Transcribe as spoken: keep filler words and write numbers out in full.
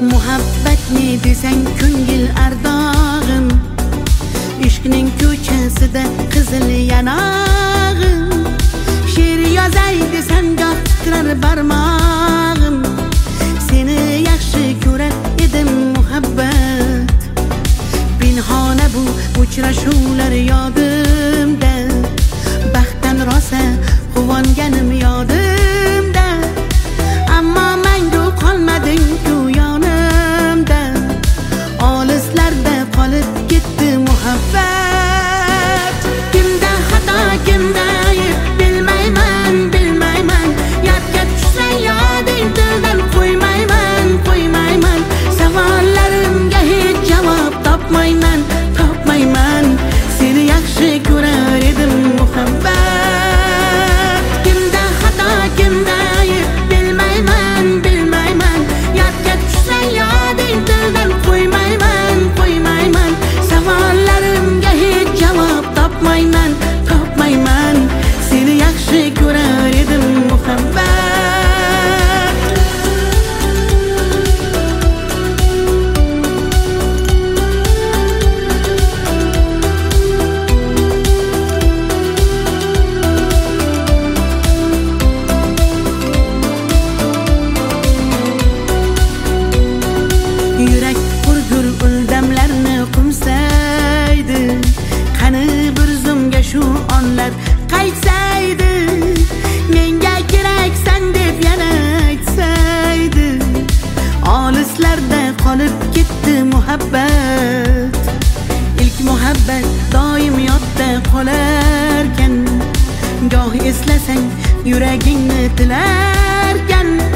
Muhabbat ne desang ko'ngil ardog'im, ishqning ko'chasida qizil yanog'im. She'r yozay desam goh titrar barmog'im, seni yaxshi ko'rar edim muhabbat. Pinhona bu uchrashuvlar yodimda, baxtdan rosa quvonganim yodimda. Ammo mangu qolmading-ku yonimda, olislarda qolib ketdi muhabbat. Kimda xato, kimda ayb bilmayman, bilmayman. Yodga tushsa yoding tildan qo'ymayman, qo'ymayman. Savollarimga hech javob topmayman, topmayman. Seni yaxshi ko'rar edim muhabbat. Kimda xato, kimda ayb bilmayman, bilmayman. Yodga tushsa yoding tildan qo'ymayman, qo'ymayman. Savollarimga hech javob topmayman, topmayman. Seni yaxshi ko'rar edim muhabbat. Yurak hurgur uldamlarni qumsaydi, qani bir zumga shu onlar qaytsaydi. Menga keraksan deb yana aytsaydi, olislarda qolib ketdi muhabbat. Ilk muhabbat doim yodda qolarkan, goh eslasang yuragingni tilarkan.